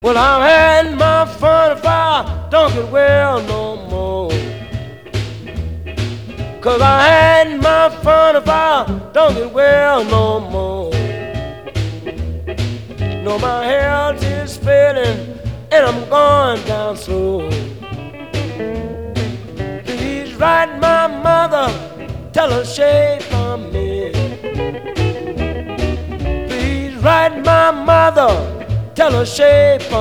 Well, I've had my fun if I don't get well no more. 'Cause I had my fun if I don't get well no more. No, my health is failing and I'm going down slow. Please write my mother, tell her shape for me. Please write my mother, tell her shape for me.